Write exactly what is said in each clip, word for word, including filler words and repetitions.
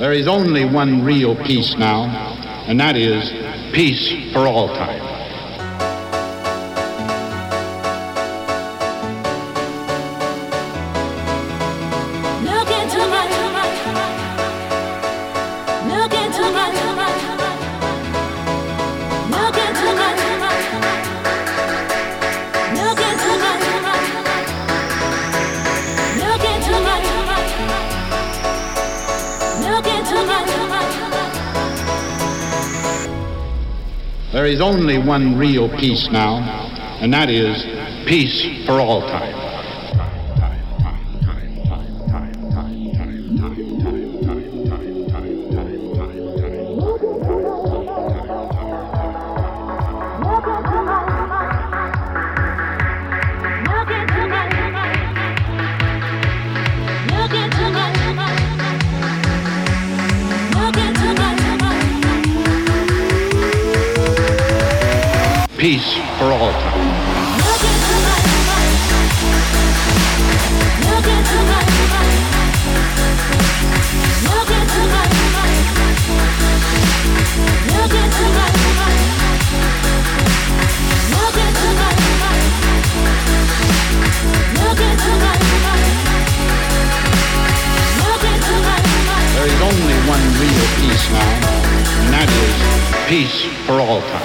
There is only one real peace now, and that is peace for all time. There is only one real peace now, and that is peace for all time. Peace for all time. There is only one real peace now, and that is peace for all time.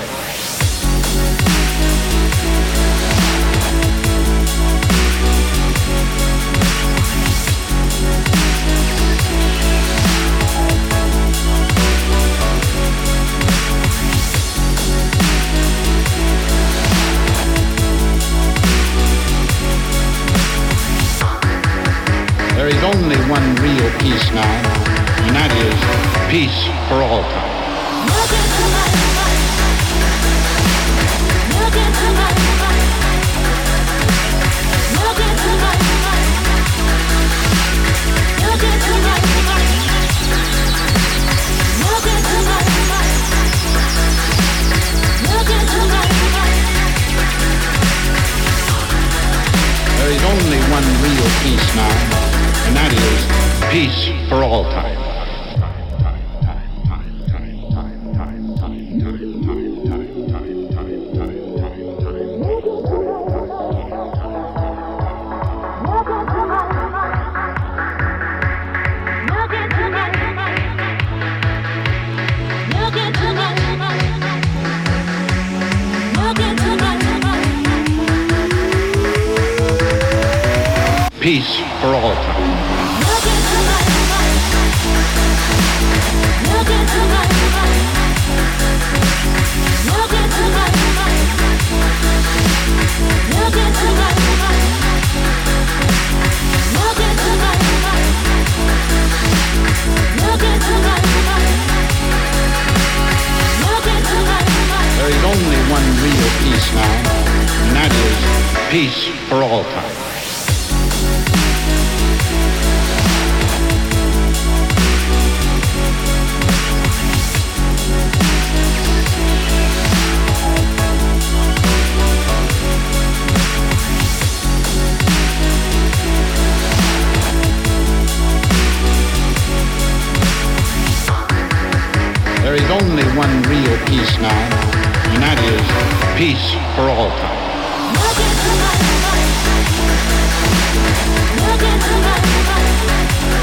There is only one real peace now, and that is peace for all time. There is only one real peace now, and that is peace for all time. Peace for all time. There is only one real peace now, and that is peace for all time. There is only one real peace now, and that is peace for all time. Look into my eyes. Look into my eyes.